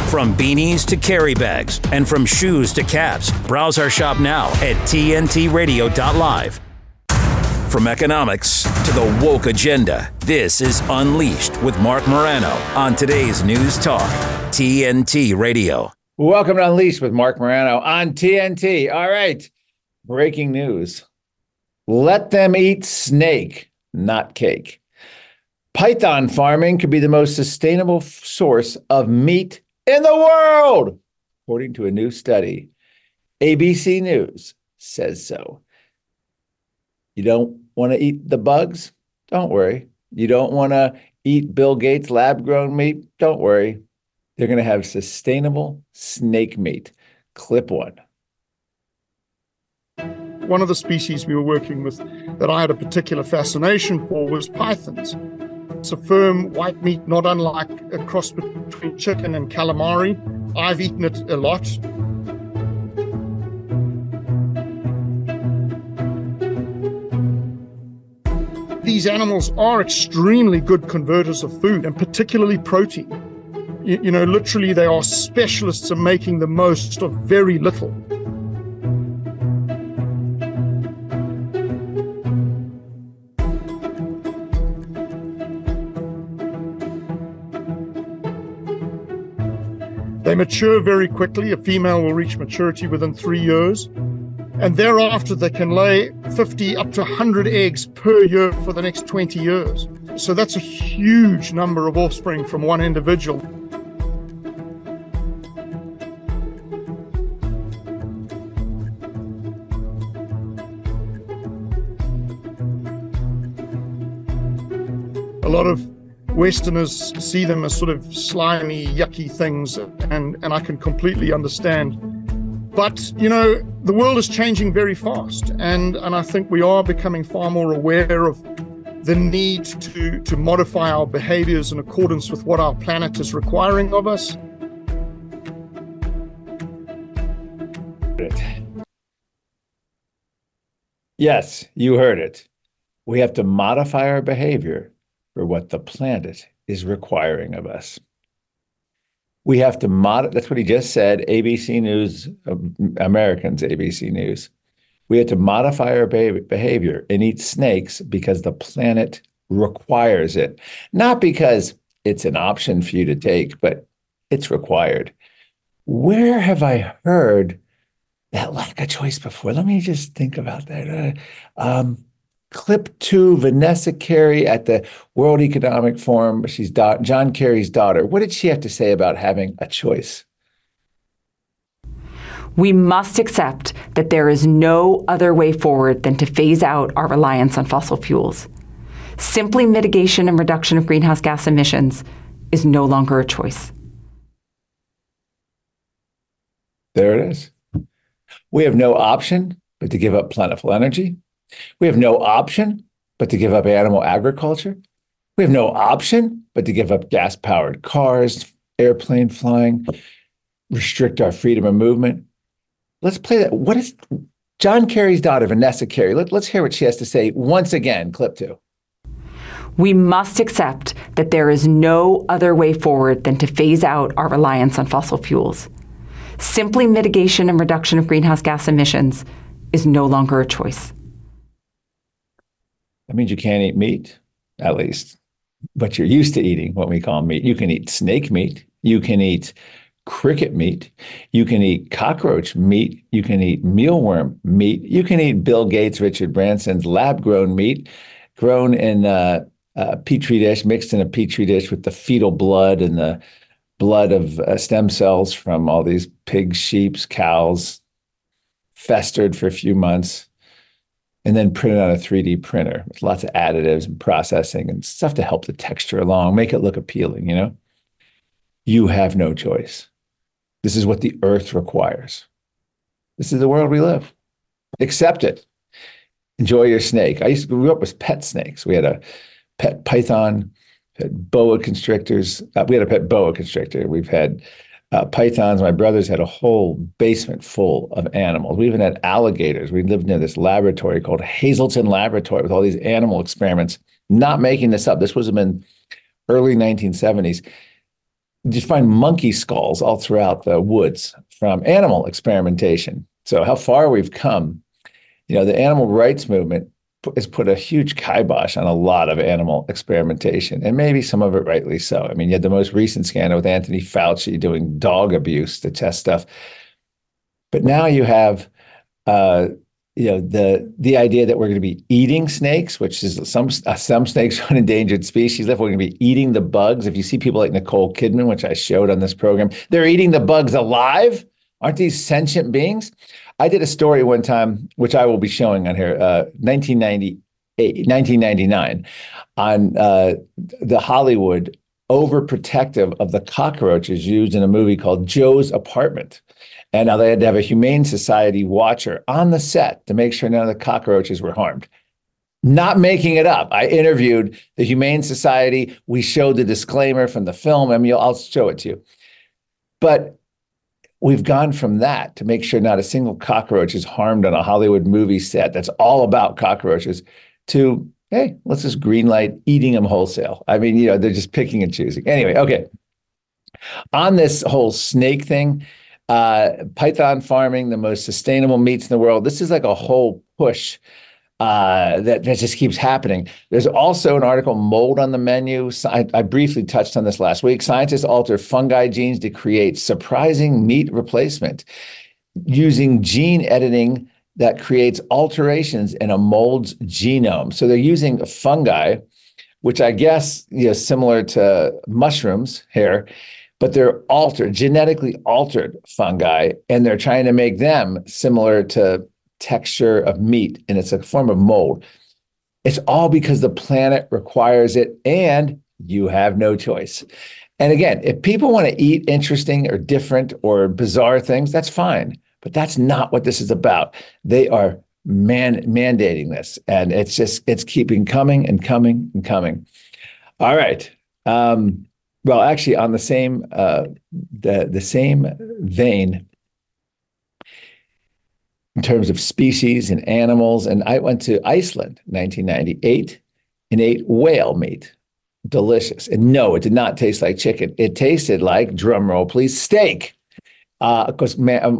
From beanies to carry bags and from shoes to caps, browse our shop now at tntradio.live. From economics to the woke agenda, this is Unleashed with Mark Morano on today's News Talk, TNT Radio. Welcome to Unleashed with Mark Morano on TNT. All right, breaking news. Let them eat snake, not cake. Python farming could be the most sustainable source of meat in the world, according to a new study. ABC News says so. You don't want to eat the bugs? Don't worry. You don't want to eat Bill Gates' lab-grown meat? Don't worry. They're going to have sustainable snake meat. Clip one. One of the species we were working with that I had a particular fascination for was pythons. It's a firm white meat, not unlike a cross between chicken and calamari. I've eaten it a lot. These animals are extremely good converters of food, and particularly protein. You know, literally they are specialists at making the most of very little. They mature very quickly. A female will reach maturity within 3 years. And thereafter, they can lay 50 up to 100 eggs per year for the next 20 years. So that's a huge number of offspring from one individual. A lot of Westerners see them as sort of slimy, yucky things, and I can completely understand. But, you know, the world is changing very fast, and I think we are becoming far more aware of the need to modify our behaviors in accordance with what our planet is requiring of us. Yes, you heard it. We have to modify our behavior for what the planet is requiring of us. We have to that's what he just said, ABC News, Americans, ABC News. We have to modify our behavior and eat snakes because the planet requires it. Not because it's an option for you to take, but it's required. Where have I heard that lack of choice before? Let me just think about that. Clip 2, Vanessa Carey at the World Economic Forum. She's John Kerry's daughter. What did she have to say about having a choice? We must accept that there is no other way forward than to phase out our reliance on fossil fuels. Simply mitigation and reduction of greenhouse gas emissions is no longer a choice. There it is. We have no option but to give up plentiful energy. We have no option but to give up animal agriculture. We have no option but to give up gas-powered cars, airplane flying, restrict our freedom of movement. Let's play that. What is John Kerry's daughter, Vanessa Carey? Let's hear what she has to say once again, clip 2. We must accept that there is no other way forward than to phase out our reliance on fossil fuels. Simply mitigation and reduction of greenhouse gas emissions is no longer a choice. That means you can't eat meat, at least, but you're used to eating what we call meat. You can eat snake meat. You can eat cricket meat. You can eat cockroach meat. You can eat mealworm meat. You can eat Bill Gates, Richard Branson's lab-grown meat, grown in a petri dish, mixed in a petri dish with the fetal blood and the blood of stem cells from all these pigs, sheep, cows, festered for a few months, and then printed on a 3D printer with lots of additives and processing and stuff to help the texture along, make it look appealing, you know? You have no choice. This is what the earth requires. This is the world we live. Accept it. Enjoy your snake. I grew up with pet snakes. We had a pet python, had boa constrictors. We had a pet boa constrictor. We've had pythons. My brothers had a whole basement full of animals. We even had alligators. We lived near this laboratory called Hazelton Laboratory with all these animal experiments. Not making this up. This was in early 1970s. you find monkey skulls all throughout the woods from animal experimentation. So how far we've come. The animal rights movement has put a huge kibosh on a lot of animal experimentation, and maybe some of it rightly so. I mean, you had the most recent scandal with Anthony Fauci doing dog abuse to test stuff. But now you have, the idea that we're going to be eating snakes, which is some snakes are an endangered species. We're going to be eating the bugs. If you see people like Nicole Kidman, which I showed on this program, they're eating the bugs alive. Aren't these sentient beings? I did a story one time, which I will be showing on here, 1999, on the Hollywood overprotective of the cockroaches used in a movie called Joe's Apartment. And now they had to have a Humane Society watcher on the set to make sure none of the cockroaches were harmed. Not making it up. I interviewed the Humane Society. We showed the disclaimer from the film. I mean, I'll show it to you. But we've gone from that to make sure not a single cockroach is harmed on a Hollywood movie set that's all about cockroaches to, hey, let's just greenlight eating them wholesale. I mean, they're just picking and choosing. Anyway, okay. On this whole snake thing, python farming, the most sustainable meats in the world. This is like a whole push that just keeps happening. There's also an article, Mold on the Menu. I briefly touched on this last week. Scientists alter fungi genes to create surprising meat replacement using gene editing that creates alterations in a mold's genome. So they're using fungi, which I guess, similar to mushrooms here, but they're genetically altered fungi, and they're trying to make them similar to texture of meat, and it's a form of mold. It's all because the planet requires it, and you have no choice. And again, if people want to eat interesting or different or bizarre things, that's fine. But that's not what this is about. They are mandating this, and it's keeping coming and coming and coming. All right. Well, actually, on the same vein, in terms of species and animals. And I went to Iceland in 1998 and ate whale meat. Delicious. And no, it did not taste like chicken. It tasted like, drum roll please, steak. Because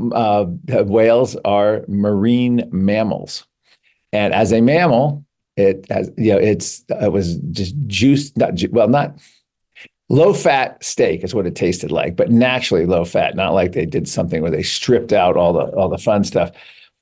whales are marine mammals. And as a mammal, it was just juice, not low-fat steak is what it tasted like, but naturally low-fat, not like they did something where they stripped out all the fun stuff.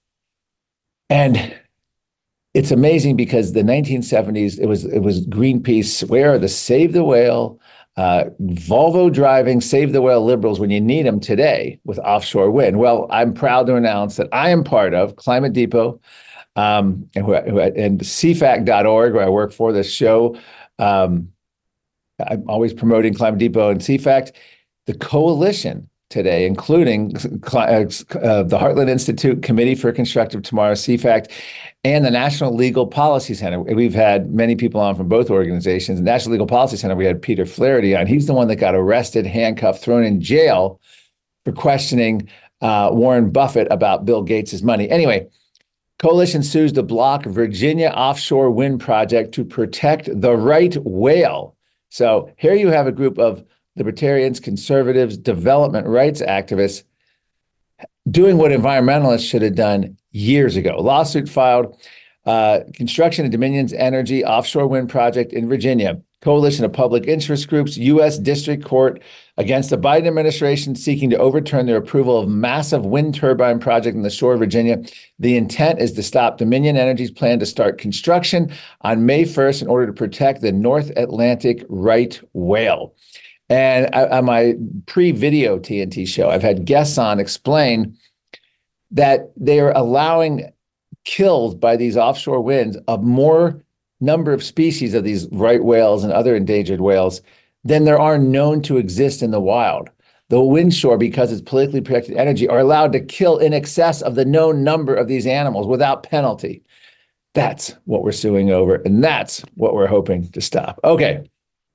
And it's amazing because the 1970s, it was Greenpeace, where are the Save the Whale, Volvo driving, Save the Whale liberals when you need them today with offshore wind? Well, I'm proud to announce that I am part of Climate Depot and CFAC.org, where I work for this show. I'm always promoting Climate Depot and CFAC. The coalition today, including the Heartland Institute Committee for Constructive Tomorrow, CFAC, and the National Legal Policy Center. We've had many people on from both organizations. The National Legal Policy Center, we had Peter Flaherty on. He's the one that got arrested, handcuffed, thrown in jail for questioning Warren Buffett about Bill Gates' money. Anyway, coalition sues to block Virginia offshore wind project to protect the right whale. So here you have a group of libertarians, conservatives, development rights activists doing what environmentalists should have done years ago. Lawsuit filed, construction of Dominion's Energy offshore wind project in Virginia. Coalition of public interest groups, U.S. District Court against the Biden administration seeking to overturn their approval of massive wind turbine project in the shore of Virginia. The intent is to stop Dominion Energy's plan to start construction on May 1st in order to protect the North Atlantic right whale. And on my pre-video TNT show, I've had guests on explain that they are allowing kills by these offshore winds of more number of species of these right whales and other endangered whales than there are known to exist in the wild. The windshore, because it's politically protected energy, are allowed to kill in excess of the known number of these animals without penalty. That's what we're suing over, and that's what we're hoping to stop. Okay.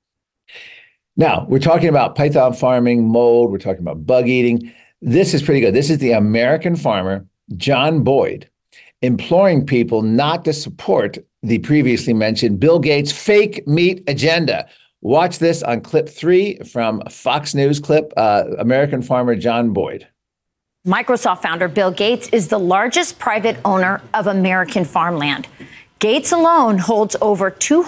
Now, we're talking about python farming, mold, we're talking about bug eating. This is pretty good. This is the American farmer, John Boyd, imploring people not to support the previously mentioned Bill Gates fake meat agenda. Watch this on clip 3 from Fox News clip, American farmer John Boyd. Microsoft founder Bill Gates is the largest private owner of American farmland. Gates alone holds over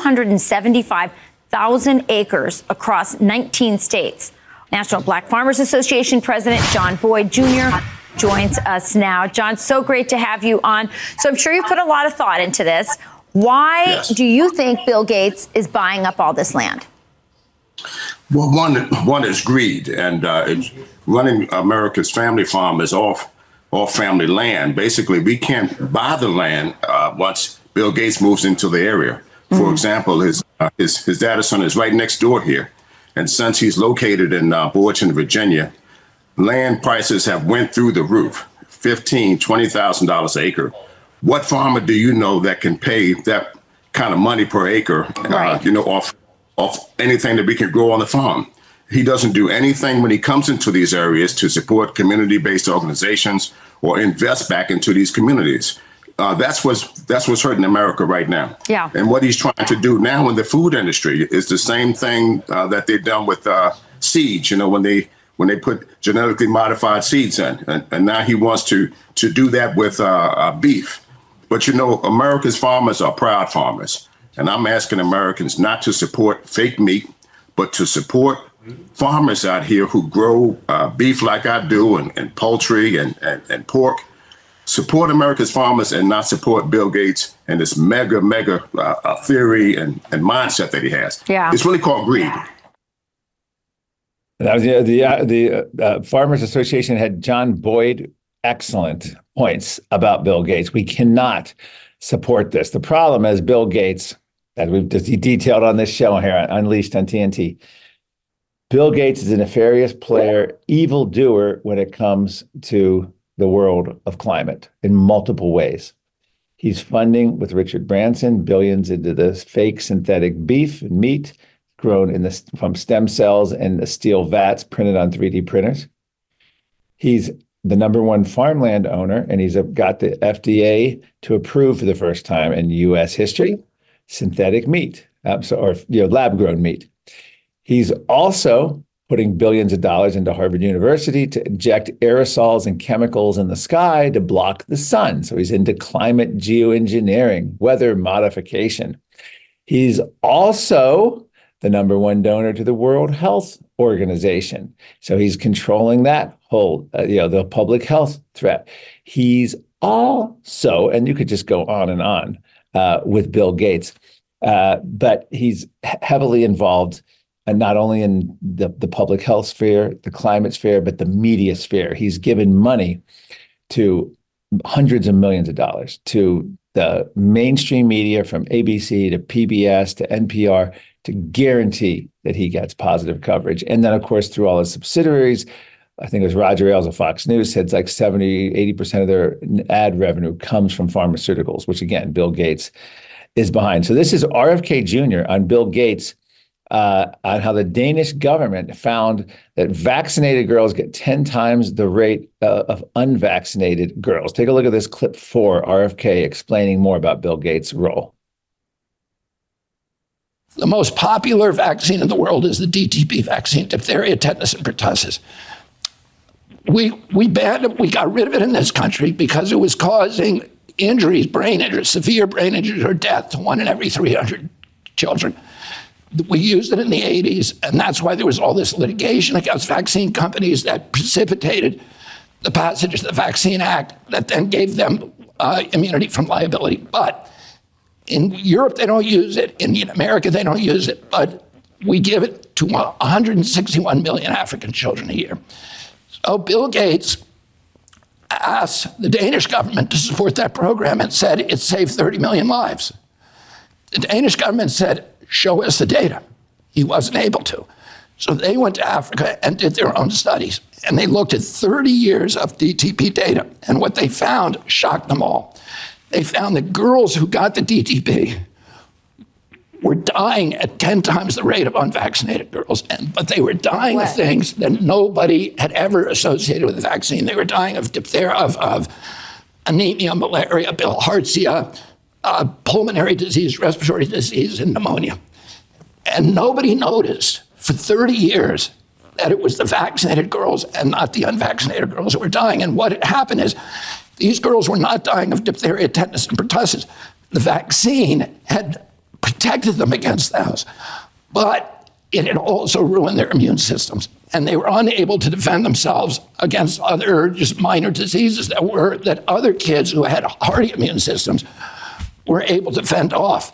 275,000 acres across 19 states. National Black Farmers Association President John Boyd Jr. joins us now. John, so great to have you on. So I'm sure you put a lot of thought into this. Why do you think Bill Gates is buying up all this land? Well, one is greed, and it's running America's family farm is off family land. Basically, we can't buy the land once Bill Gates moves into the area. For example, his data center is right next door here, and since he's located in Boydton, Virginia, land prices have went through the roof, $15,000, $20,000 an acre. What farmer do you know that can pay that kind of money per acre? Right. Off anything that we can grow on the farm. He doesn't do anything when he comes into these areas to support community-based organizations or invest back into these communities. That's what's hurting America right now. Yeah. And what he's trying to do now in the food industry is the same thing that they've done with seeds. When they put genetically modified seeds in, and now he wants to do that with beef. But America's farmers are proud farmers. And I'm asking Americans not to support fake meat, but to support farmers out here who grow beef like I do, and poultry and pork. Support America's farmers and not support Bill Gates and this mega theory and mindset that he has. Yeah. It's really called greed. That was the Farmers Association had John Boyd. Excellent points about Bill Gates. We cannot support this. The problem is Bill Gates, as we've just detailed on this show here, Unleashed on TNT, Bill Gates is a nefarious player, evildoer when it comes to the world of climate in multiple ways. He's funding, with Richard Branson, billions into this fake synthetic beef and meat grown from stem cells and the steel vats printed on 3D printers. He's the number one farmland owner, and he's got the FDA to approve for the first time in U.S. history synthetic meat, lab-grown meat. He's also putting billions of dollars into Harvard University to inject aerosols and chemicals in the sky to block the sun. So he's into climate geoengineering, weather modification. He's also the number one donor to the World Health Organization. So he's controlling that whole, the public health threat. He's also, and you could just go on and on with Bill Gates, but he's heavily involved, and not only in the public health sphere, the climate sphere, but the media sphere. He's given money to hundreds of millions of dollars to the mainstream media, from ABC to PBS to NPR, to guarantee that he gets positive coverage. And then, of course, through all his subsidiaries, I think it was Roger Ailes of Fox News said it's like 70, 80% of their ad revenue comes from pharmaceuticals, which, again, Bill Gates is behind. So this is RFK Jr. on Bill Gates, on how the Danish government found that vaccinated girls get 10 times the rate of unvaccinated girls. Take a look at this clip 4, RFK explaining more about Bill Gates' role. The most popular vaccine in the world is the DTP vaccine, diphtheria, tetanus, and pertussis. We banned it. We got rid of it in this country because it was causing injuries, brain injuries, severe brain injuries, or death to 1 in every 300 children. We used it in the 80s, and that's why there was all this litigation against vaccine companies that precipitated the passage of the Vaccine Act that then gave them immunity from liability. But in Europe, they don't use it. In America, they don't use it. But we give it to 161 million African children a year. So Bill Gates asked the Danish government to support that program and said it saved 30 million lives. The Danish government said, show us the data. He wasn't able to. So they went to Africa and did their own studies. And they looked at 30 years of DTP data. And what they found shocked them all. They found that girls who got the DTP were dying at 10 times the rate of unvaccinated girls. But they were dying of things that nobody had ever associated with the vaccine. They were dying of diphtheria, of anemia, malaria, bilharzia, pulmonary disease, respiratory disease, and pneumonia. And nobody noticed for 30 years that it was the vaccinated girls and not the unvaccinated girls who were dying. And what had happened is these girls were not dying of diphtheria, tetanus, and pertussis. The vaccine had protected them against those, but it had also ruined their immune systems. And they were unable to defend themselves against other just minor diseases that other kids who had hardy immune systems were able to fend off.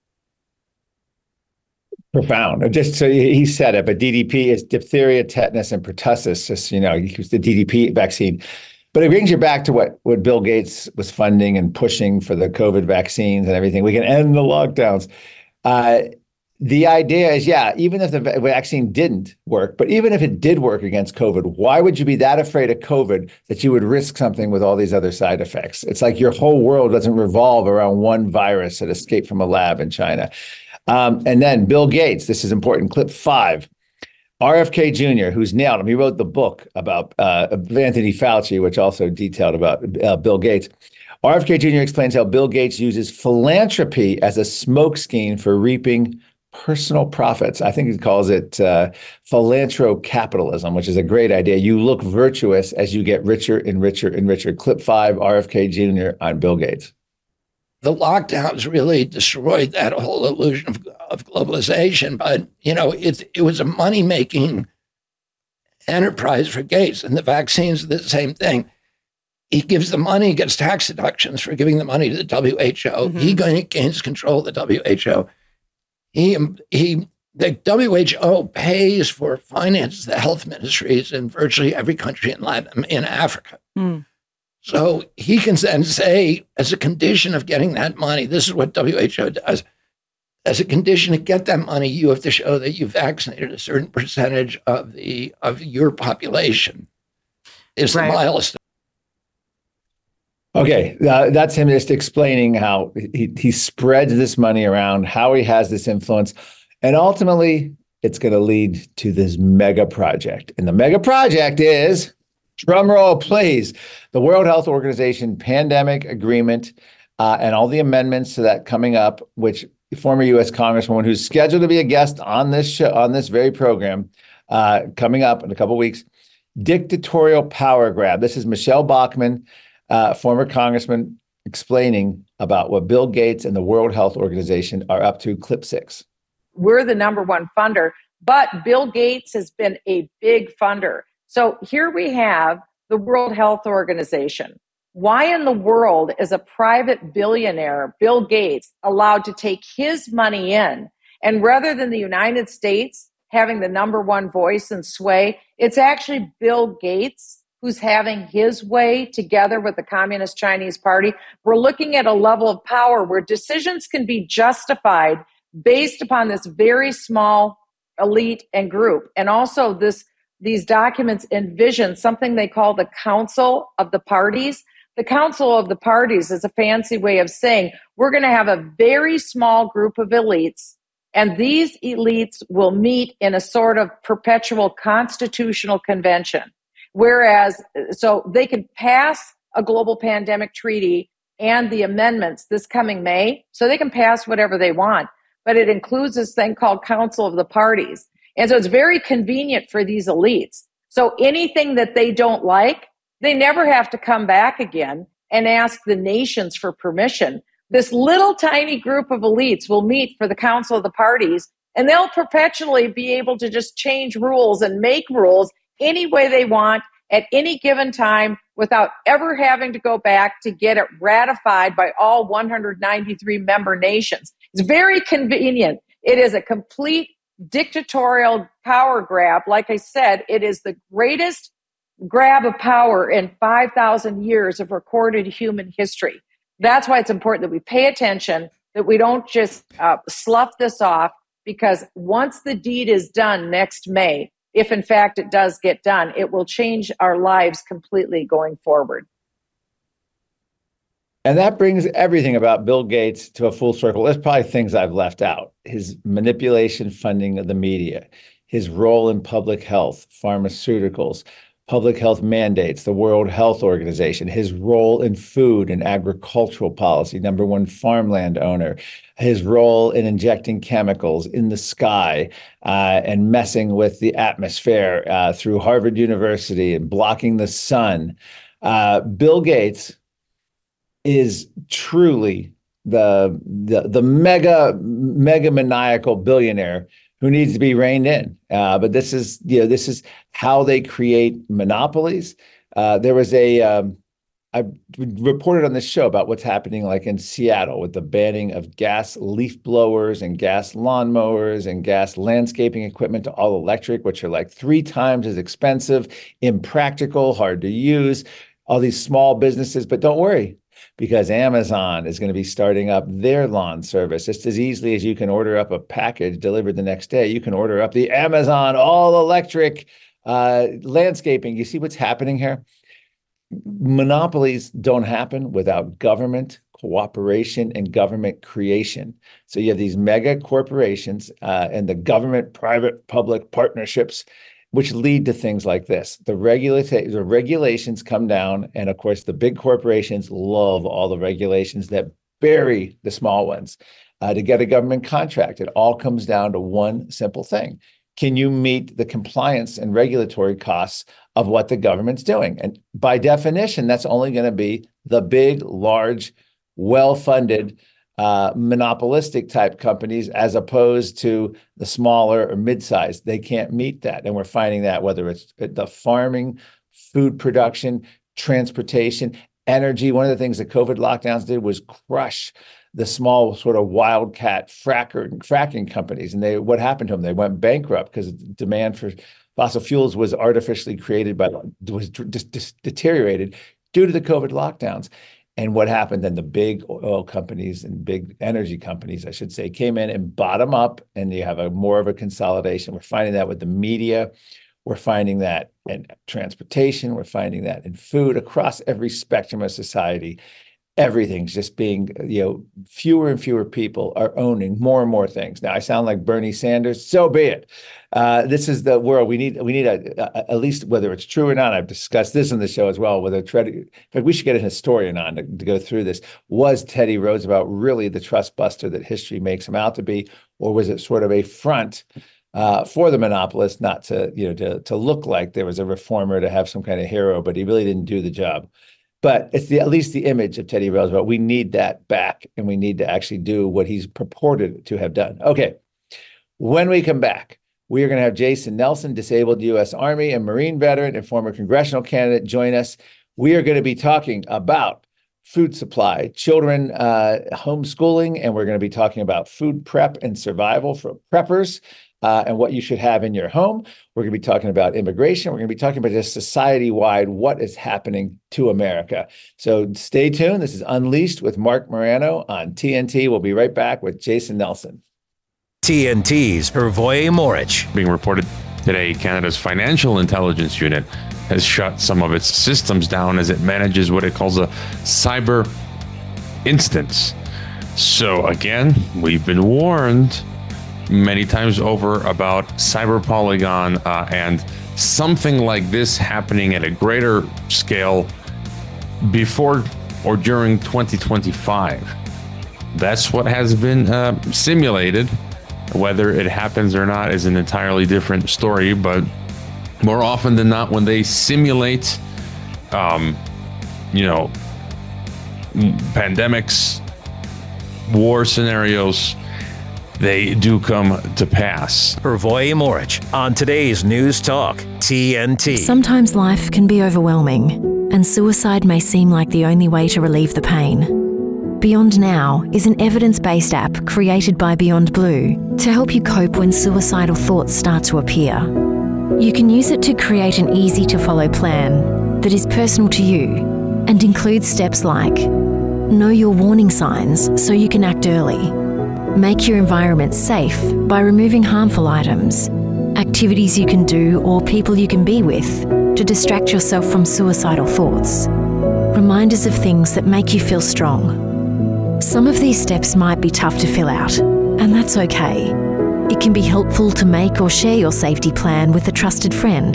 Profound. Just so he said it, but DDP is diphtheria, tetanus, and pertussis. Just, you use the DDP vaccine. But it brings you back to what Bill Gates was funding and pushing for the COVID vaccines and everything. We can end the lockdowns. The idea is, even if the vaccine didn't work, but even if it did work against COVID, why would you be that afraid of COVID that you would risk something with all these other side effects? It's like your whole world doesn't revolve around one virus that escaped from a lab in China. And then Bill Gates, this is important, clip 5, RFK Jr., who's nailed him. He wrote the book about Anthony Fauci, which also detailed about Bill Gates. RFK Jr. explains how Bill Gates uses philanthropy as a smokescreen for reaping personal profits. I think he calls it philanthrocapitalism, which is a great idea. You look virtuous as you get richer and richer and richer. Clip 5, RFK Jr. on Bill Gates. The lockdowns really destroyed that whole illusion of globalization. But, it was a money-making enterprise for Gates. And the vaccines are the same thing. He gives the money, gets tax deductions for giving the money to the WHO. Mm-hmm. He gains control of the WHO. The WHO pays for finances the health ministries in virtually every country in Africa. Mm. So he can then say, as a condition of getting that money, this is what WHO does. As a condition to get that money, you have to show that you vaccinated a certain percentage of your population. Is the milestone. Okay, that's him just explaining how he spreads this money around, how he has this influence, and ultimately it's going to lead to this mega project. And the mega project is, drum roll, please, the World Health Organization Pandemic Agreement and all the amendments to that coming up, which former U.S. Congresswoman who's scheduled to be a guest on this show, on this very program, coming up in a couple of weeks, dictatorial power grab. This is Michelle Bachmann, former congressman, explaining about what Bill Gates and the World Health Organization are up to. Clip 6. We're the number one funder, but Bill Gates has been a big funder. So here we have the World Health Organization. Why in the world is a private billionaire, Bill Gates, allowed to take his money in? And rather than the United States having the number one voice and sway, it's actually Bill Gates who's having his way together with the Communist Chinese Party. We're looking at a level of power where decisions can be justified based upon this very small elite and group. And also these documents envision something they call the Council of the Parties. The Council of the Parties is a fancy way of saying we're going to have a very small group of elites, and these elites will meet in a sort of perpetual constitutional convention. Whereas, so they can pass a global pandemic treaty and the amendments this coming May, so they can pass whatever they want. But it includes this thing called Council of the Parties. And so it's very convenient for these elites. So anything that they don't like, they never have to come back again and ask the nations for permission. This little tiny group of elites will meet for the Council of the Parties, and they'll perpetually be able to just change rules and make rules any way they want at any given time without ever having to go back to get it ratified by all 193 member nations. It's very convenient. It is a complete dictatorial power grab. Like I said, it is the greatest grab of power in 5,000 years of recorded human history. That's why it's important that we pay attention, that we don't just slough this off, because once the deed is done next May, if in fact it does get done, it will change our lives completely going forward. And that brings everything about Bill Gates to a full circle. There's probably things I've left out. His manipulation funding of the media, his role in public health, pharmaceuticals, public health mandates, the World Health Organization, his role in food and agricultural policy, number one farmland owner, his role in injecting chemicals in the sky and messing with the atmosphere through Harvard University and blocking the sun. Bill Gates is truly the mega maniacal billionaire who needs to be reined in. But this is how they create monopolies. There was I reported on this show about what's happening like in Seattle with the banning of gas leaf blowers and gas lawnmowers and gas landscaping equipment to all electric, which are like 3 times as expensive, impractical, hard to use, all these small businesses. But don't worry, because Amazon is going to be starting up their lawn service just as easily as you can order up a package delivered the next day. You can order up the Amazon all-electric landscaping. You see what's happening here? Monopolies don't happen without government cooperation and government creation. So you have these mega corporations and the government, private, public partnerships, which lead to things like this. The regulations come down, and of course, the big corporations love all the regulations that bury the small ones. To get a government contract, it all comes down to one simple thing. Can you meet the compliance and regulatory costs of what the government's doing? And by definition, that's only going to be the big, large, well-funded, monopolistic type companies, as opposed to the smaller or mid-sized. They can't meet that. And we're finding that whether it's the farming, food production, transportation, energy. One of the things the COVID lockdowns did was crush the small sort of wildcat fracking companies. And what happened to them? They went bankrupt because demand for fossil fuels was artificially created was deteriorated due to the COVID lockdowns. And what happened then? The big oil companies and big energy companies, I should say, came in and bottom up, and you have more of a consolidation. We're finding that with the media. We're finding that in transportation. We're finding that in food, across every spectrum of society. Everything's just being, fewer and fewer people are owning more and more things. Now, I sound like Bernie Sanders. So be it. This is the world. We need at least, whether it's true or not. I've discussed this on the show as well. In fact, we should get a historian on to go through this. Was Teddy Roosevelt really the trust buster that history makes him out to be, or was it sort of a front for the monopolist, not to look like there was a reformer, to have some kind of hero, but he really didn't do the job. But it's at least the image of Teddy Roosevelt. We need that back, and we need to actually do what he's purported to have done. Okay, when we come back, we are going to have Jason Nelson, disabled U.S. Army and Marine veteran and former congressional candidate, join us. We are going to be talking about food supply, children homeschooling, and we're going to be talking about food prep and survival for preppers. And what you should have in your home. We're going to be talking about immigration. We're going to be talking about just society-wide what is happening to America. So stay tuned. This is Unleashed with Mark Morano on TNT. We'll be right back with Jason Nelson. TNT's Hrvoje Morić. Being reported today, Canada's Financial Intelligence Unit has shut some of its systems down as it manages what it calls a cyber instance. So again, we've been warned many times over about Cyber Polygon and something like this happening at a greater scale before or during 2025. That's what has been simulated. Whether it happens or not is an entirely different story, but more often than not, when they simulate, pandemics, war scenarios, they do come to pass. Hrvoje Morić on today's News Talk, TNT. Sometimes life can be overwhelming, and suicide may seem like the only way to relieve the pain. Beyond Now is an evidence-based app created by Beyond Blue to help you cope when suicidal thoughts start to appear. You can use it to create an easy-to-follow plan that is personal to you and includes steps like know your warning signs so you can act early. Make your environment safe by removing harmful items, activities you can do or people you can be with to distract yourself from suicidal thoughts. Reminders of things that make you feel strong. Some of these steps might be tough to fill out, and that's okay. It can be helpful to make or share your safety plan with a trusted friend,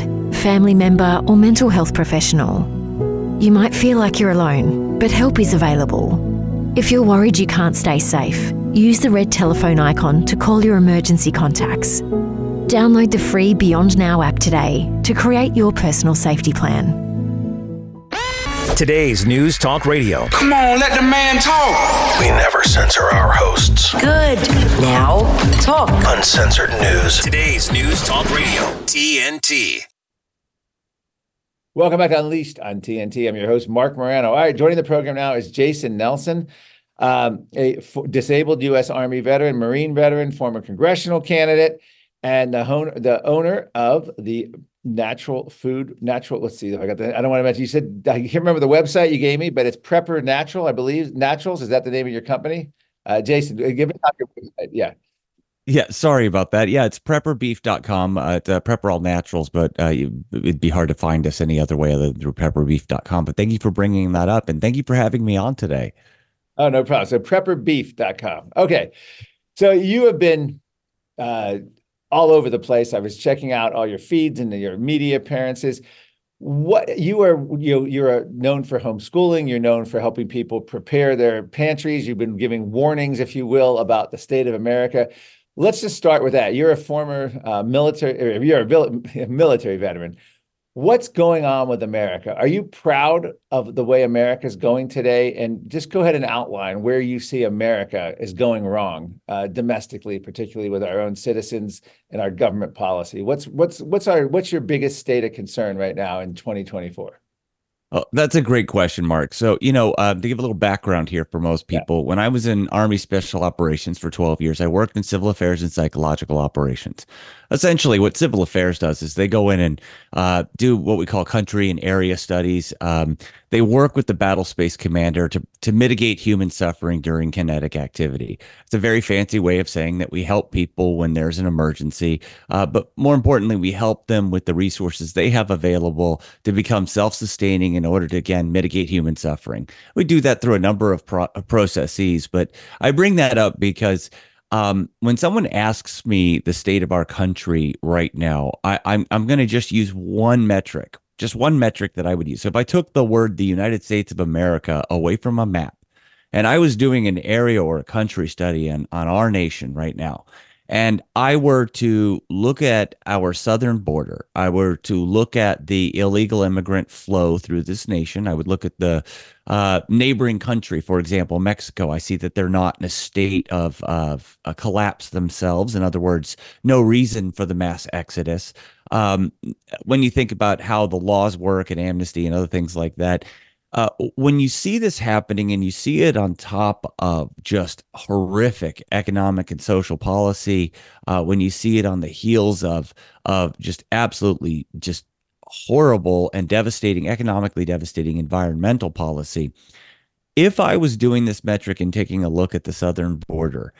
family member, or mental health professional. You might feel like you're alone, but help is available. If you're worried you can't stay safe, use the red telephone icon to call your emergency contacts. Download the free Beyond Now app today to create your personal safety plan. Today's News Talk Radio. Come on, let the man talk. We never censor our hosts. Good. Now, talk. Uncensored news. Today's News Talk Radio, TNT. Welcome back to Unleashed on TNT. I'm your host, Mark Morano. All right, joining the program now is Jason Nelson, a disabled U.S. Army veteran, Marine veteran, former congressional candidate, and the owner of the let's see if I got that. I don't want to mention, you said, I can't remember the website you gave me, but it's Prepper Natural, I believe. Naturals, is that the name of your company? Jason, give it up your website. Yeah. Yeah, sorry about that. Yeah, it's prepperbeef.com. It's Prepper All Naturals, but it'd be hard to find us any other way other than through prepperbeef.com. But thank you for bringing that up, and thank you for having me on today. Oh, no problem. So prepperbeef.com. Okay. So you have been all over the place. I was checking out all your feeds and your media appearances. What you're known for homeschooling. You're known for helping people prepare their pantries. You've been giving warnings, if you will, about the state of America. Let's just start with that. You're a former military veteran. What's going on with America? Are you proud of the way America is going today? And just go ahead and outline where you see America is going wrong domestically, particularly with our own citizens and our government policy. What's your biggest state of concern right now in 2024? Oh, that's a great question, Mark. So, to give a little background here for most people, when I was in Army Special Operations for 12 years, I worked in civil affairs and psychological operations. Essentially, what civil affairs does is they go in and do what we call country and area studies. They work with the battle space commander to mitigate human suffering during kinetic activity. It's a very fancy way of saying that we help people when there's an emergency, but more importantly, we help them with the resources they have available to become self-sustaining in order to, again, mitigate human suffering. We do that through a number of processes, but I bring that up because when someone asks me the state of our country right now, I'm going to just use one metric that I would use. So if I took the word the United States of America away from a map, and I was doing an area or a country study on our nation right now, and I were to look at our southern border, I were to look at the illegal immigrant flow through this nation, I would look at the neighboring country, for example, Mexico. I see that they're not in a state of a collapse themselves. In other words, no reason for the mass exodus. When you think about how the laws work and amnesty and other things like that, when you see this happening and you see it on top of just horrific economic and social policy, when you see it on the heels of just absolutely just horrible and devastating, economically devastating environmental policy, if I was doing this metric and taking a look at the southern border,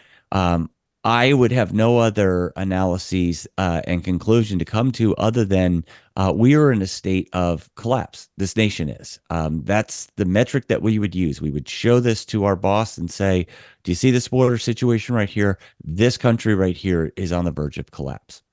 I would have no other analyses and conclusion to come to other than we are in a state of collapse. This nation is. That's the metric that we would use. We would show this to our boss and say, do you see this border situation right here? This country right here is on the verge of collapse.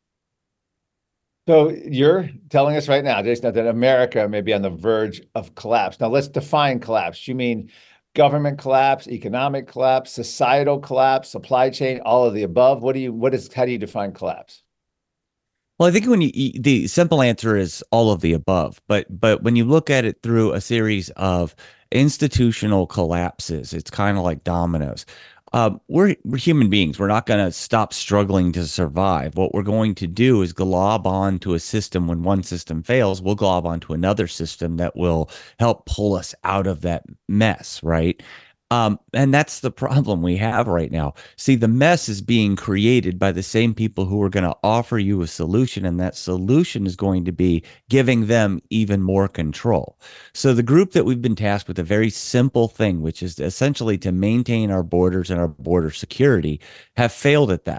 So you're telling us right now, Jason, that America may be on the verge of collapse. Now let's define collapse. You mean government collapse, economic collapse, societal collapse, supply chain, all of the above? How do you define collapse? Well, I think the simple answer is all of the above, but when you look at it through a series of institutional collapses, it's kind of like dominoes. We're human beings. We're not going to stop struggling to survive. What we're going to do is glob on to a system. When one system fails, we'll glob onto another system that will help pull us out of that mess, right? And that's the problem we have right now. See, the mess is being created by the same people who are going to offer you a solution, and that solution is going to be giving them even more control. So the group that we've been tasked with a very simple thing, which is essentially to maintain our borders and our border security, have failed at that.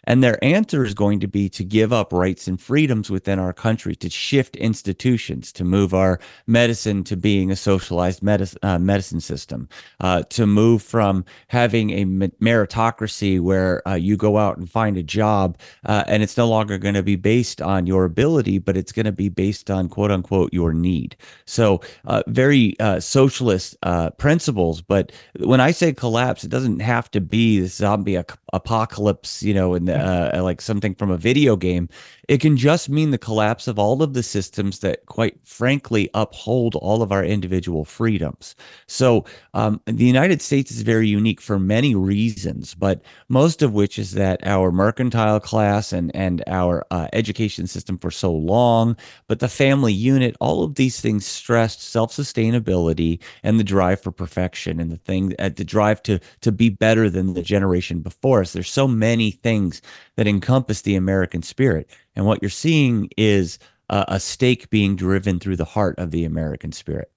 And their answer is going to be to give up rights and freedoms within our country, to shift institutions, to move our medicine to being a socialized medicine system, to move from having a meritocracy where you go out and find a job and it's no longer going to be based on your ability, but it's going to be based on quote unquote your need. So very socialist principles. But when I say collapse, it doesn't have to be this zombie apocalypse, in the, like something from a video game. It can just mean the collapse of all of the systems that, quite frankly, uphold all of our individual freedoms. So the United States is very unique for many reasons, but most of which is that our mercantile class and our education system for so long, but the family unit, all of these things stressed self-sustainability and the drive for perfection and the drive to be better than the generation before us. There's so many things that encompass the American spirit. And what you're seeing is a stake being driven through the heart of the American spirit.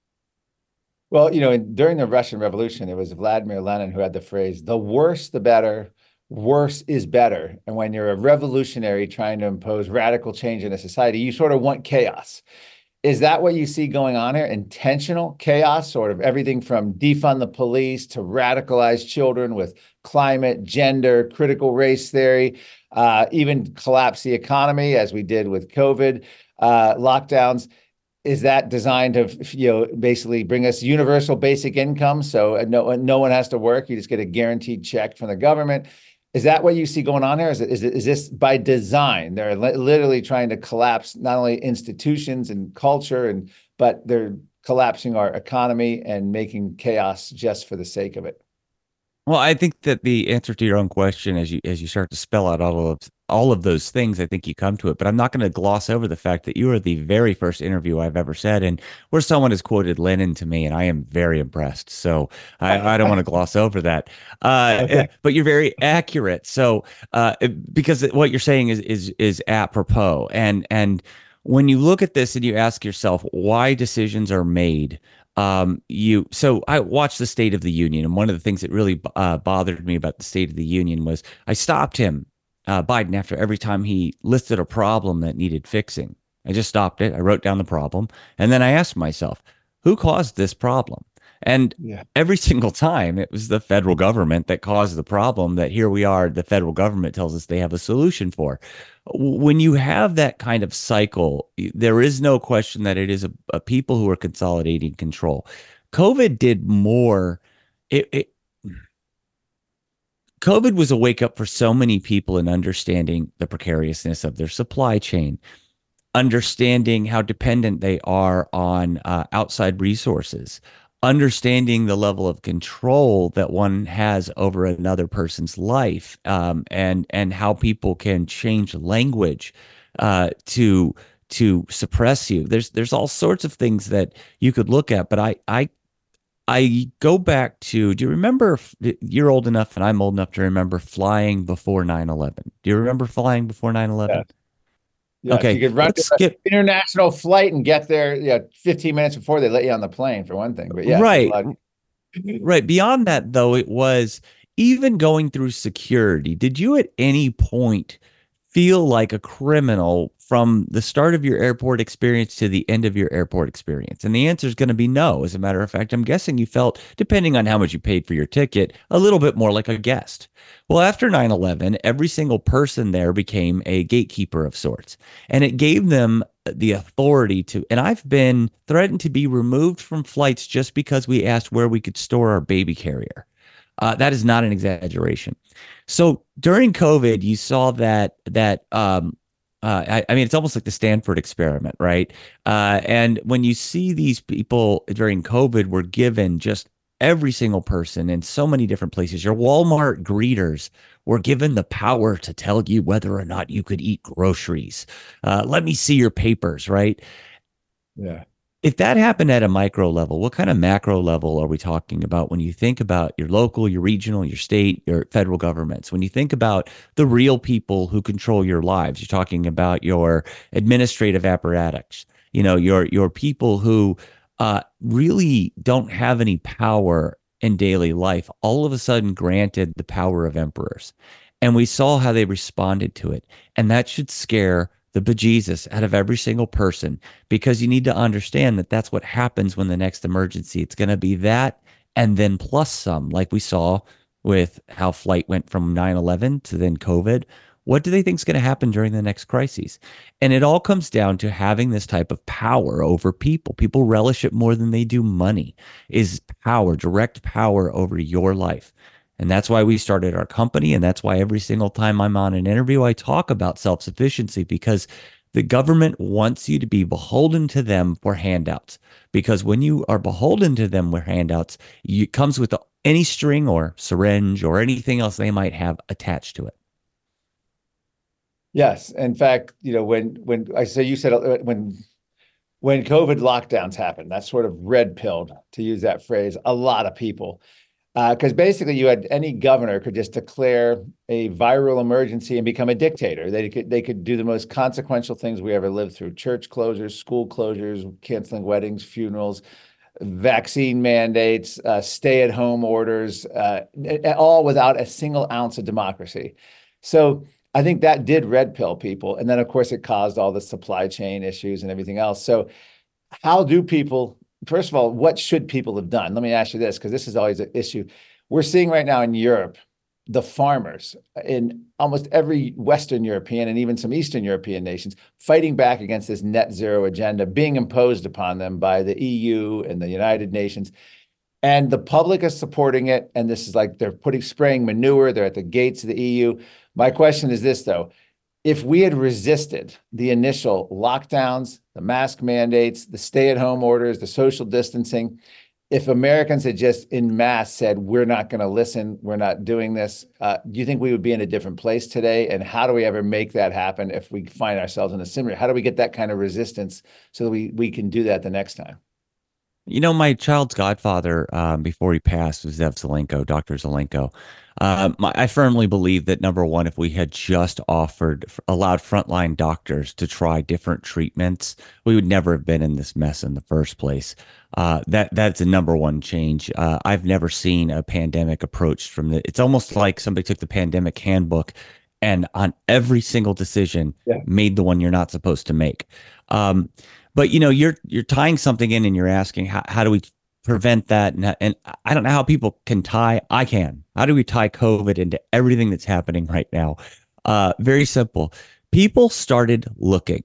Well, during the Russian Revolution, it was Vladimir Lenin who had the phrase, the worse, the better, worse is better. And when you're a revolutionary trying to impose radical change in a society, you sort of want chaos. Is that what you see going on here? Intentional chaos, sort of everything from defund the police to radicalize children with climate, gender, critical race theory, even collapse the economy as we did with COVID lockdowns. Is that designed to, basically bring us universal basic income? So no one has to work. You just get a guaranteed check from the government. Is that what you see going on here? Is this by design? They're literally trying to collapse not only institutions and culture, but they're collapsing our economy and making chaos just for the sake of it. Well, I think that the answer to your own question, as you start to spell out all of those things, I think you come to it. But I'm not going to gloss over the fact that you are the very first interview I've ever said, and where someone has quoted Lenin to me, and I am very impressed. So I don't want to gloss over that. Okay. But you're very accurate. So because what you're saying is apropos, and when you look at this and you ask yourself why decisions are made. So I watched the State of the Union, and one of the things that really bothered me about the State of the Union was I stopped him, Biden, after every time he listed a problem that needed fixing. I just stopped it. I wrote down the problem, and then I asked myself, who caused this problem? And every single time it was the federal government that caused the problem that here we are, the federal government tells us they have a solution for. When you have that kind of cycle, there is no question that it is a people who are consolidating control. COVID did more. COVID was a wake up for so many people in understanding the precariousness of their supply chain, understanding how dependent they are on outside resources, understanding the level of control that one has over another person's life, and how people can change language to suppress you. There's all sorts of things that you could look at, but I go back to, do you remember, you're old enough and I'm old enough to remember flying before 9/11. Do you remember flying before 9/11? Yeah. Yeah, okay, you could run an international flight and get there 15 minutes before they let you on the plane, for one thing. But yeah, right. Beyond that, though, it was even going through security. Did you at any point feel like a criminal from the start of your airport experience to the end of your airport experience? And the answer is going to be no. As a matter of fact, I'm guessing you felt, depending on how much you paid for your ticket, a little bit more like a guest. Well, after 9/11, every single person there became a gatekeeper of sorts, and it gave them the authority to, and I've been threatened to be removed from flights just because we asked where we could store our baby carrier. That is not an exaggeration. So during COVID, you saw that I mean, it's almost like the Stanford experiment, right? And when you see these people during COVID were given, just every single person in so many different places, your Walmart greeters were given the power to tell you whether or not you could eat groceries. Let me see your papers, right? Yeah. If that happened at a micro level, what kind of macro level are we talking about when you think about your local, your regional, your state, your federal governments? When you think about the real people who control your lives, you're talking about your administrative apparatus, your people who really don't have any power in daily life, all of a sudden granted the power of emperors. And we saw how they responded to it. And that should scare the bejesus out of every single person, because you need to understand that that's what happens when the next emergency. It's going to be that and then plus some, like we saw with how flight went from 9/11 to then COVID. What do they think is going to happen during the next crises? And it all comes down to having this type of power over people. People relish it more than they do money, is power, direct power over your life. And that's why we started our company. And that's why every single time I'm on an interview, I talk about self-sufficiency, because the government wants you to be beholden to them for handouts. Because when you are beholden to them with handouts, it comes with any string or syringe or anything else they might have attached to it. Yes. In fact, when I say, you said when COVID lockdowns happened, that sort of red pilled, to use that phrase, a lot of people. Because basically you had any governor could just declare a viral emergency and become a dictator. They could do the most consequential things we ever lived through: church closures, school closures, canceling weddings, funerals, vaccine mandates, stay-at-home orders, all without a single ounce of democracy. So I think that did red pill people. And then, of course, it caused all the supply chain issues and everything else. So how do people, first of all, what should people have done? Let me ask you this, because this is always an issue. We're seeing right now in Europe, the farmers in almost every Western European and even some Eastern European nations fighting back against this net zero agenda being imposed upon them by the EU and the United Nations. And the public is supporting it. And this is like they're spraying manure. They're at the gates of the EU. My question is this, though. If we had resisted the initial lockdowns, the mask mandates, the stay-at-home orders, the social distancing, if Americans had just en masse said, we're not going to listen, we're not doing this, do you think we would be in a different place today? And how do we ever make that happen if we find ourselves in a similar? How do we get that kind of resistance so that we can do that the next time? My child's godfather, before he passed, was Zev Zelenko, Dr. Zelenko. I firmly believe that, number one, if we had just allowed frontline doctors to try different treatments, we would never have been in this mess in the first place. That's a number one change. I've never seen a pandemic approached it's almost like somebody took the pandemic handbook and on every single decision made the one you're not supposed to make. But you're tying something in and you're asking how do we prevent that? And I don't know how people can I can. How do we tie COVID into everything that's happening right now? Very simple. People started looking.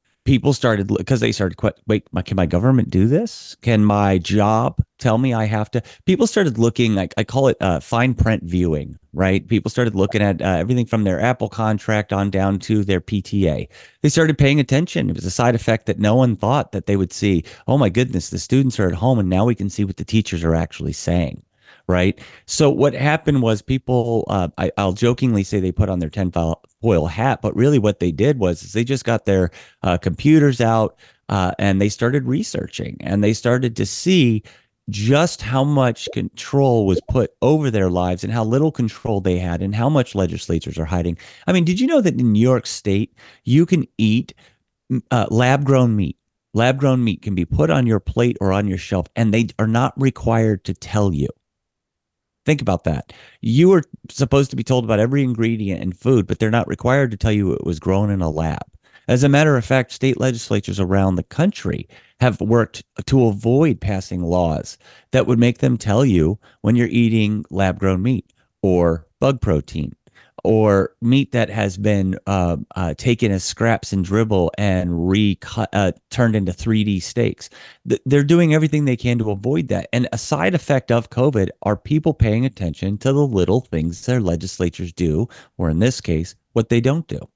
Because they started, wait, can my government do this? Can my job tell me I have to? People started looking, like I call it fine print viewing, right? People started looking at everything from their Apple contract on down to their PTA. They started paying attention. It was a side effect that no one thought that they would see. Oh my goodness, the students are at home and now we can see what the teachers are actually saying. Right. So what happened was people, I'll jokingly say they put on their tinfoil hat, but really what they did was they just got their computers out and they started researching and they started to see just how much control was put over their lives and how little control they had and how much legislatures are hiding. I mean, did you know that in New York State, you can eat lab-grown meat? Lab-grown meat can be put on your plate or on your shelf and they are not required to tell you. Think about that. You are supposed to be told about every ingredient in food, but they're not required to tell you it was grown in a lab. As a matter of fact, state legislatures around the country have worked to avoid passing laws that would make them tell you when you're eating lab-grown meat or bug protein or meat that has been taken as scraps and dribble and turned into 3D steaks. They're doing everything they can to avoid that. And a side effect of COVID are people paying attention to the little things their legislatures do, or in this case, what they don't do.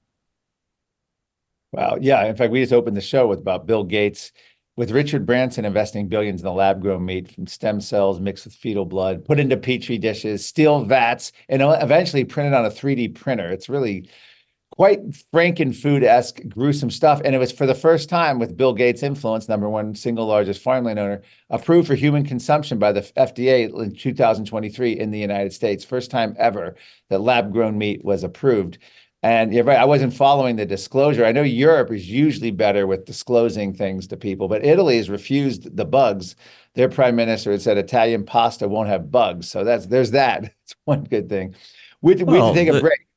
Wow. Yeah. In fact, we just opened the show about Bill Gates, with Richard Branson investing billions in the lab-grown meat from stem cells mixed with fetal blood, put into petri dishes, steel vats, and eventually printed on a 3D printer. It's really quite Frankenfood-esque, gruesome stuff. And it was for the first time, with Bill Gates' influence, number one single largest farmland owner, approved for human consumption by the FDA in 2023 in the United States. First time ever that lab-grown meat was approved. And you're right, I wasn't following the disclosure. I know Europe is usually better with disclosing things to people, but Italy has refused the bugs. Their prime minister had said Italian pasta won't have bugs. So there's that. It's one good thing. We have to take a break.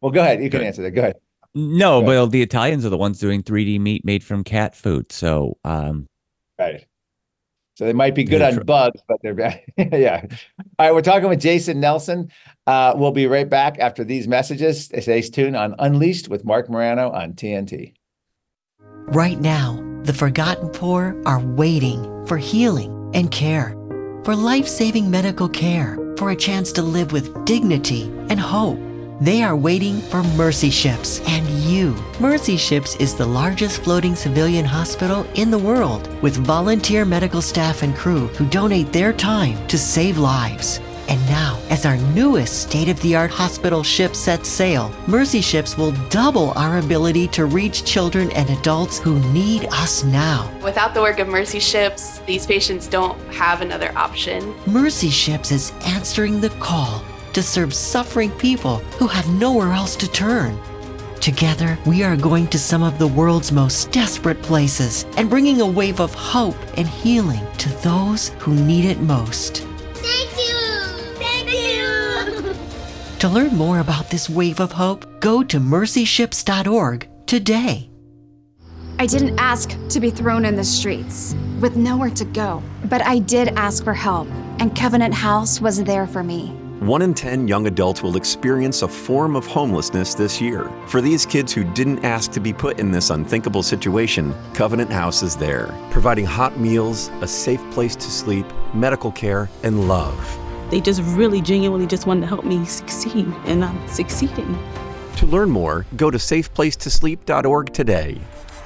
Well, go ahead. You can answer that. Go ahead. No, but the Italians are the ones doing 3D meat made from cat food. So, right. So they might be good on bugs, but they're bad. Yeah. All right. We're talking with Jason Nelson. We'll be right back after these messages. Stay tuned on Unleashed with Marc Morano on TNT. Right now, the forgotten poor are waiting for healing and care, for life-saving medical care, for a chance to live with dignity and hope. They are waiting for Mercy Ships and you. Mercy Ships is the largest floating civilian hospital in the world, with volunteer medical staff and crew who donate their time to save lives. And now, as our newest state-of-the-art hospital ship sets sail, Mercy Ships will double our ability to reach children and adults who need us now. Without the work of Mercy Ships, these patients don't have another option. Mercy Ships is answering the call to serve suffering people who have nowhere else to turn. Together, we are going to some of the world's most desperate places and bringing a wave of hope and healing to those who need it most. Thank you! Thank you! To learn more about this wave of hope, go to mercyships.org today. I didn't ask to be thrown in the streets with nowhere to go, but I did ask for help, and Covenant House was there for me. 1 in 10 young adults will experience a form of homelessness this year. For these kids who didn't ask to be put in this unthinkable situation, Covenant House is there, providing hot meals, a safe place to sleep, medical care, and love. They just really genuinely just wanted to help me succeed, and I'm succeeding. To learn more, go to safeplacetosleep.org today.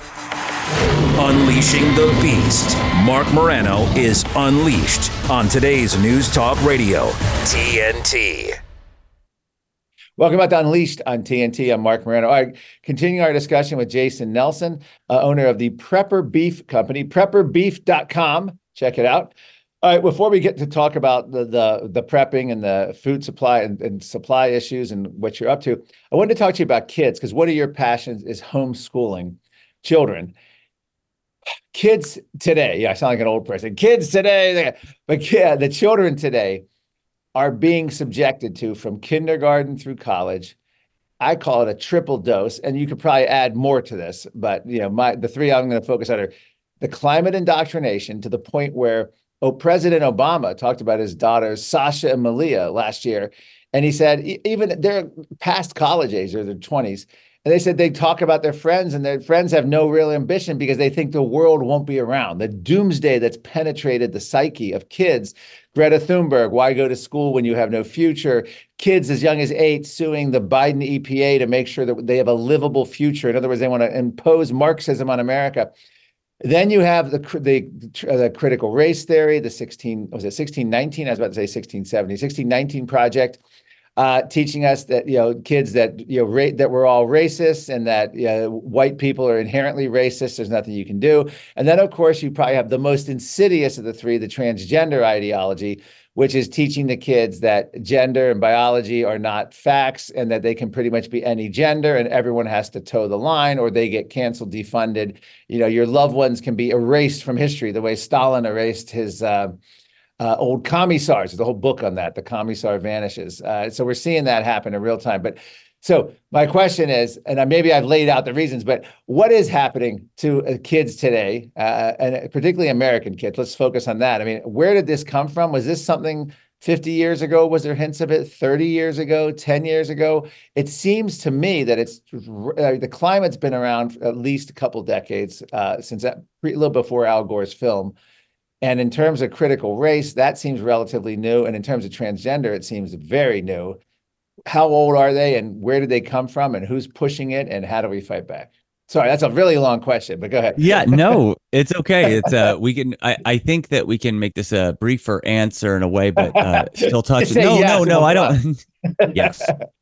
Unleashing the Beast. Marc Morano is unleashed on today's News Talk Radio, TNT. Welcome back to Unleashed on TNT. I'm Marc Morano. All right, continuing our discussion with Jason Nelson, owner of the Prepper Beef Company, prepperbeef.com. Check it out. All right, before we get to talk about the prepping and the food supply and supply issues and what you're up to, I wanted to talk to you about kids, because one of your passions is homeschooling children. Kids today, I sound like an old person. Kids today, but yeah, the children today are being subjected to, from kindergarten through college, I call it a triple dose, and you could probably add more to this, but the three I'm going to focus on are the climate indoctrination, to the point where President Obama talked about his daughters, Sasha and Malia, last year, and he said even they're past college age, or their 20s. And they said they talk about their friends, and their friends have no real ambition because they think the world won't be around. The doomsday that's penetrated the psyche of kids. Greta Thunberg, why go to school when you have no future? Kids as young as 8 suing the Biden EPA to make sure that they have a livable future. In other words, they want to impose Marxism on America. Then you have the critical race theory, the 1619? I was about to say 1670, 1619 project. Teaching us that kids that that we're all racist, and that white people are inherently racist. There's nothing you can do. And then, of course, you probably have the most insidious of the three, the transgender ideology, which is teaching the kids that gender and biology are not facts, and that they can pretty much be any gender, and everyone has to toe the line, or they get canceled, defunded. Your loved ones can be erased from history, the way Stalin erased his old commissars. There's a whole book on that. The commissar vanishes. So we're seeing that happen in real time. But so my question is, and maybe I've laid out the reasons, but what is happening to kids today, and particularly American kids? Let's focus on that. I mean, where did this come from? Was this something 50 years ago? Was there hints of it 30 years ago, 10 years ago? It seems to me that the climate's been around at least a couple decades, since a little before Al Gore's film. And in terms of critical race, that seems relatively new. And in terms of transgender, it seems very new. How old are they, and where did they come from, and who's pushing it, and how do we fight back? Sorry, that's a really long question, but go ahead. Yeah, no, it's okay. It's we can. I think that we can make this a briefer answer in a way, but still touch. No, I don't. Yes.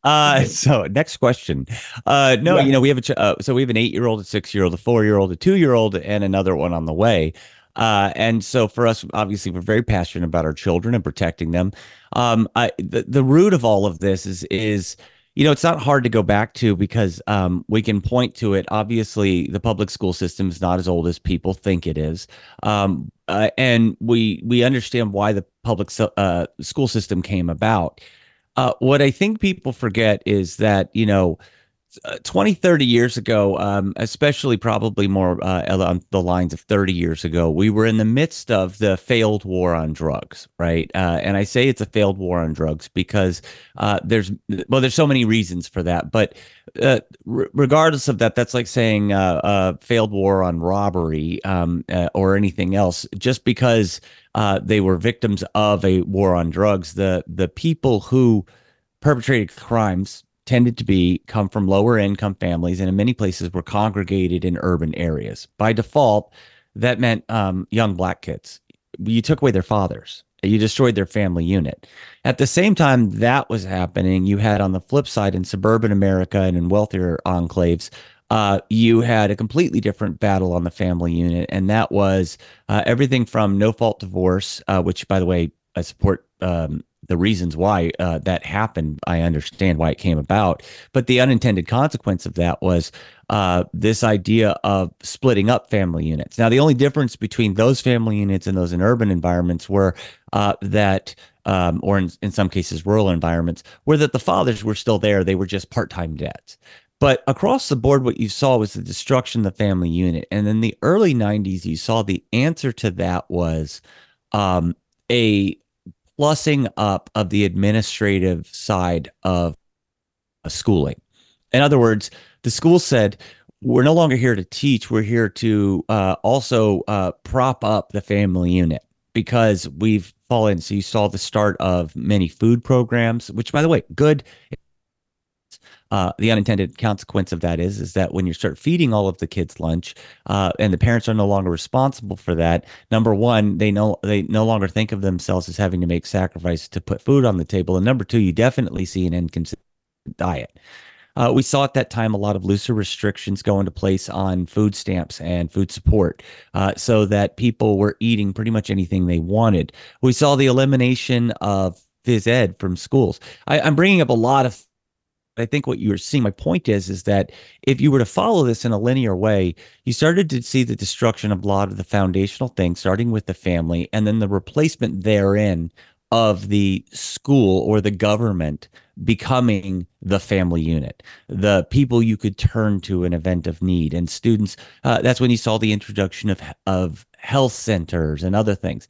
So next question. No, we have so we have an 8-year-old, a 6-year-old, a 4-year-old, a 2-year-old, and another one on the way. And so for us, obviously, we're very passionate about our children and protecting them. The root of all of this is it's not hard to go back to, because we can point to it. Obviously, the public school system is not as old as people think it is. And we understand why the public school system came about. What I think people forget is that, 20, 30 years ago, especially probably more on the lines of 30 years ago, we were in the midst of the failed war on drugs, right? And I say it's a failed war on drugs because there's so many reasons for that. But regardless of that, that's like saying failed war on robbery or anything else. Just because they were victims of a war on drugs, the people who perpetrated crimes tended to come from lower income families, and in many places were congregated in urban areas. By default, that meant young Black kids. You took away their fathers. You destroyed their family unit. At the same time that was happening, you had on the flip side in suburban America and in wealthier enclaves, you had a completely different battle on the family unit, and that was everything from no-fault divorce, which, by the way, I support the reasons why that happened. I understand why it came about. But the unintended consequence of that was this idea of splitting up family units. Now, the only difference between those family units and those in urban environments were or in some cases rural environments, were that the fathers were still there. They were just part-time dads. But across the board, what you saw was the destruction of the family unit. And in the early 90s, you saw the answer to that was a plussing up of the administrative side of schooling. In other words, the school said, we're no longer here to teach. We're here to also prop up the family unit because we've fallen. So you saw the start of many food programs, which, by the way, good. The unintended consequence of that is that when you start feeding all of the kids lunch, and the parents are no longer responsible for that, number one, they no longer think of themselves as having to make sacrifices to put food on the table, and number two, you definitely see an inconsistent diet. We saw at that time a lot of looser restrictions go into place on food stamps and food support, so that people were eating pretty much anything they wanted. We saw the elimination of phys ed from schools. I'm bringing up a lot of. I think what you were seeing, my point is that if you were to follow this in a linear way, you started to see the destruction of a lot of the foundational things, starting with the family, and then the replacement therein of the school or the government becoming the family unit, the people you could turn to in event of need. And students, that's when you saw the introduction of health centers and other things.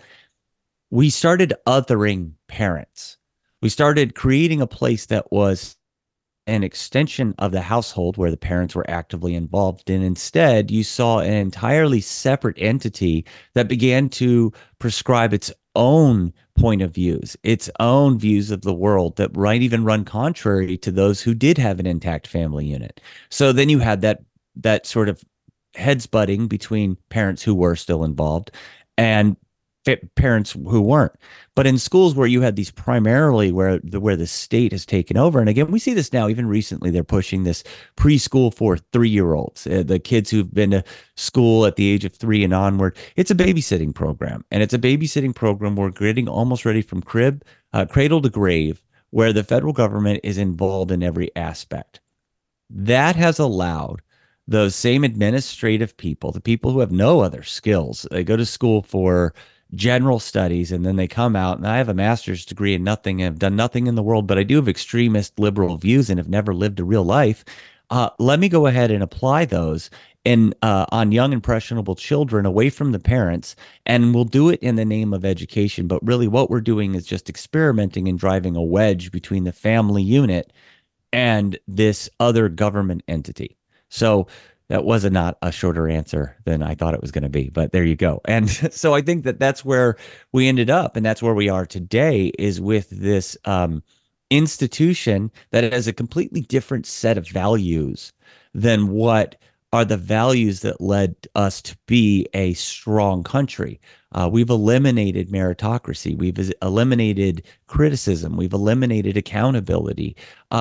We started othering parents. We started creating a place that was an extension of the household where the parents were actively involved. And instead, you saw an entirely separate entity that began to prescribe its own point of views, its own views of the world that might even run contrary to those who did have an intact family unit. So then you had that sort of heads butting between parents who were still involved and parents who weren't. But in schools where you had these primarily where the state has taken over, and again, we see this now, even recently, they're pushing this preschool for 3-year-olds, the kids who've been to school at the age of 3 and onward. It's a babysitting program, and it's a babysitting program we're getting almost ready from cradle to grave, where the federal government is involved in every aspect. That has allowed those same administrative people, the people who have no other skills, they go to school for general studies, and then they come out, and I have a master's degree in nothing, and have done nothing in the world, but I do have extremist liberal views and have never lived a real life. Let me go ahead and apply those on young impressionable children away from the parents, and we'll do it in the name of education. But really what we're doing is just experimenting and driving a wedge between the family unit and this other government entity. So that was not a shorter answer than I thought it was going to be, but there you go. And so I think that's where we ended up, and that's where we are today, is with this institution that has a completely different set of values than what are the values that led us to be a strong country. We've eliminated meritocracy. We've eliminated criticism. We've eliminated accountability.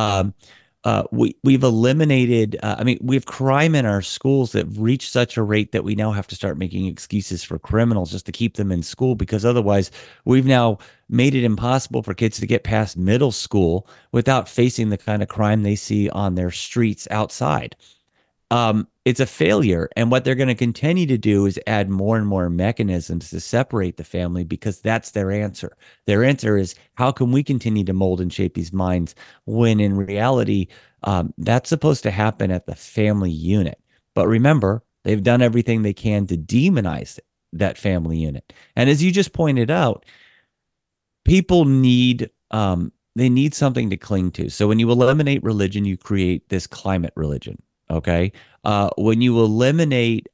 We've eliminated, we have crime in our schools that have reached such a rate that we now have to start making excuses for criminals just to keep them in school, because otherwise we've now made it impossible for kids to get past middle school without facing the kind of crime they see on their streets outside. it's a failure. And what they're going to continue to do is add more and more mechanisms to separate the family, because that's their answer. Their answer is, how can we continue to mold and shape these minds, when in reality, that's supposed to happen at the family unit. But remember, they've done everything they can to demonize that family unit. And as you just pointed out, people need they need something to cling to. So when you eliminate religion, you create this climate religion. Okay. When you eliminate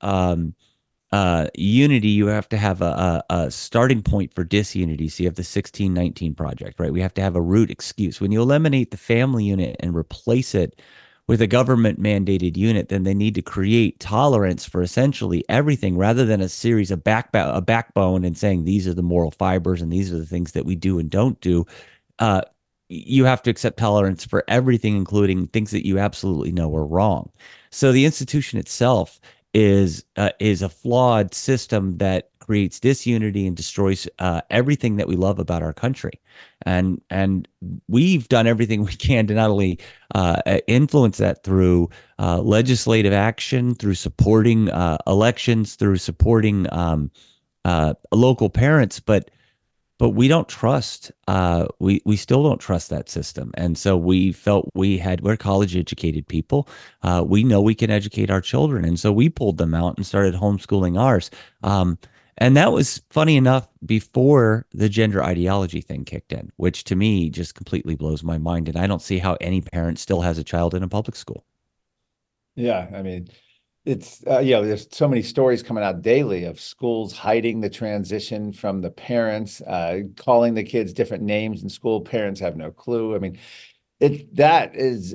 unity, you have to have a starting point for disunity. So you have the 1619 Project, right? We have to have a root excuse. When you eliminate the family unit and replace it with a government mandated unit, then they need to create tolerance for essentially everything, rather than a series of a backbone and saying these are the moral fibers and these are the things that we do and don't do. You have to accept tolerance for everything, including things that you absolutely know are wrong. So the institution itself is a flawed system that creates disunity and destroys everything that we love about our country. And we've done everything we can to not only influence that through legislative action, through supporting elections, through supporting local parents, but we don't trust, we still don't trust that system. And so we felt we're college educated people. We know we can educate our children. And so we pulled them out and started homeschooling ours. And that was, funny enough, before the gender ideology thing kicked in, which to me just completely blows my mind. And I don't see how any parent still has a child in a public school. Yeah. I mean, it's, there's so many stories coming out daily of schools hiding the transition from the parents, calling the kids different names in school. Parents have no clue. I mean, that is,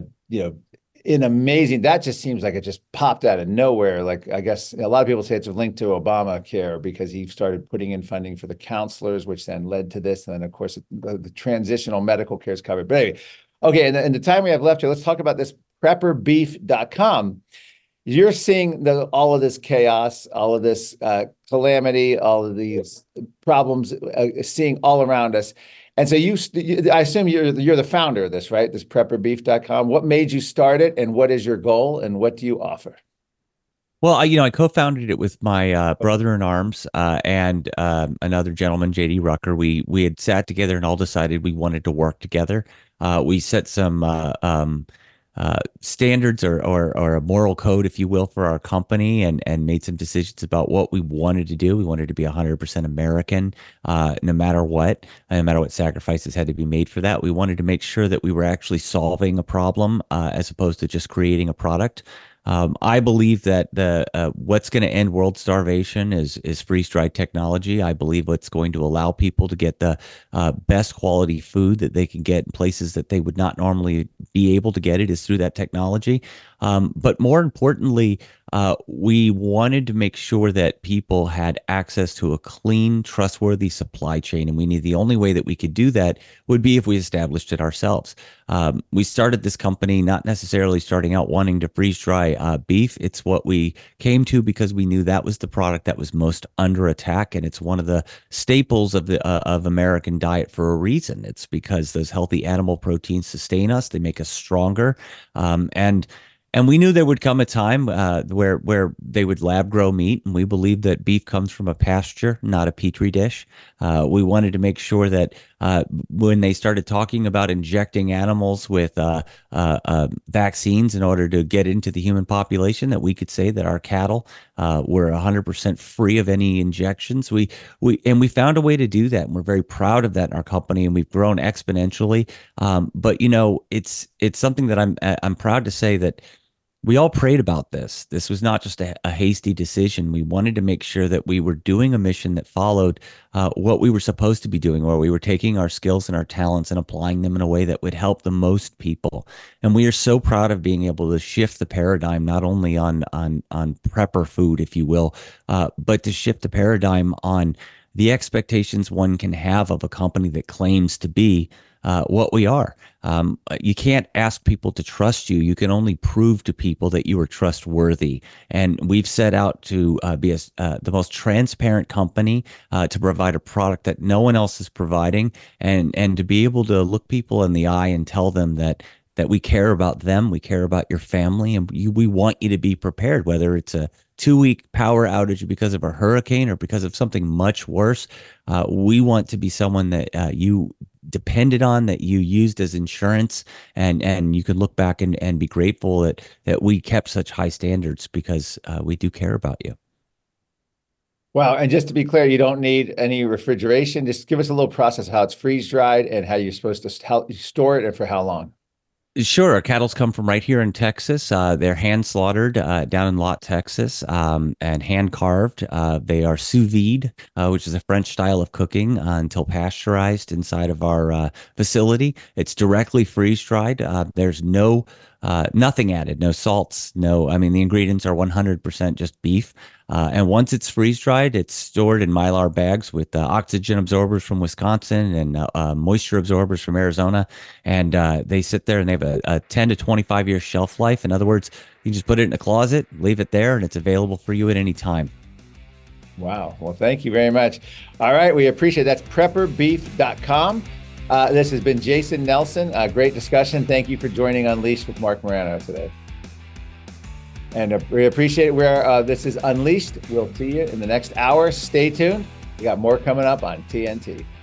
amazing. That just seems like it just popped out of nowhere. Like, I guess a lot of people say it's a link to Obamacare, because he started putting in funding for the counselors, which then led to this. And then, of course, the transitional medical care is covered. But anyway, okay. And the time we have left here, let's talk about this prepperbeef.com. You're seeing all of this chaos, all of this calamity, all of these problems, seeing all around us. And so I assume you're the founder of this, right? This prepperbeef.com. What made you start it, and what is your goal, and what do you offer? Well, I co-founded it with my brother in arms and another gentleman, JD Rucker. We had sat together and all decided we wanted to work together. We set some standards or a moral code, if you will, for our company, and made some decisions about what we wanted to do. We wanted to be 100% American, no matter what sacrifices had to be made for that. We wanted to make sure that we were actually solving a problem as opposed to just creating a product. I believe that what's going to end world starvation is freeze-dried technology. I believe what's going to allow people to get the best quality food that they can get in places that they would not normally be able to get it is through that technology. But more importantly, we wanted to make sure that people had access to a clean, trustworthy supply chain. And the only way that we could do that would be if we established it ourselves. We started this company not necessarily starting out wanting to freeze dry beef. It's what we came to because we knew that was the product that was most under attack. And it's one of the staples of American diet for a reason. It's because those healthy animal proteins sustain us. They make us stronger. And we knew there would come a time where they would lab grow meat, and we believe that beef comes from a pasture, not a petri dish. We wanted to make sure that when they started talking about injecting animals with vaccines in order to get into the human population, that we could say that our cattle were 100% free of any injections. We found a way to do that, and we're very proud of that in our company, and we've grown exponentially. But it's something that I'm proud to say that we all prayed about this. This was not just a hasty decision. We wanted to make sure that we were doing a mission that followed what we were supposed to be doing, where we were taking our skills and our talents and applying them in a way that would help the most people. And we are so proud of being able to shift the paradigm, not only on prepper food, if you will, but to shift the paradigm on the expectations one can have of a company that claims to be what we are. You can't ask people to trust you. You can only prove to people that you are trustworthy. And we've set out to be the most transparent company, to provide a product that no one else is providing, and to be able to look people in the eye and tell them that that we care about them, we care about your family, and we want you to be prepared, whether it's a 2-week power outage because of a hurricane or because of something much worse. We want to be someone that you depended on, that you used as insurance, and you can look back and be grateful that we kept such high standards because we do care about you. Wow. And just to be clear, you don't need any refrigeration. Just give us a little process of how it's freeze dried and how you're supposed to how you store it and for how long. Sure. Our cattle's come from right here in Texas. They're hand slaughtered down in Lott, Texas, and hand carved. They are sous vide, which is a French style of cooking, until pasteurized inside of our facility. It's directly freeze dried. There's nothing added, no salts, the ingredients are 100% just beef. And once it's freeze dried, it's stored in Mylar bags with oxygen absorbers from Wisconsin and moisture absorbers from Arizona. And they sit there and they have a 10 to 25 year shelf life. In other words, you just put it in a closet, leave it there, and it's available for you at any time. Wow. Well, thank you very much. All right. We appreciate it. That's prepperbeef.com. This has been Jason Nelson. Great discussion. Thank you for joining Unleashed with Mark Morano today. And we appreciate it. This is Unleashed. We'll see you in the next hour. Stay tuned. We got more coming up on TNT.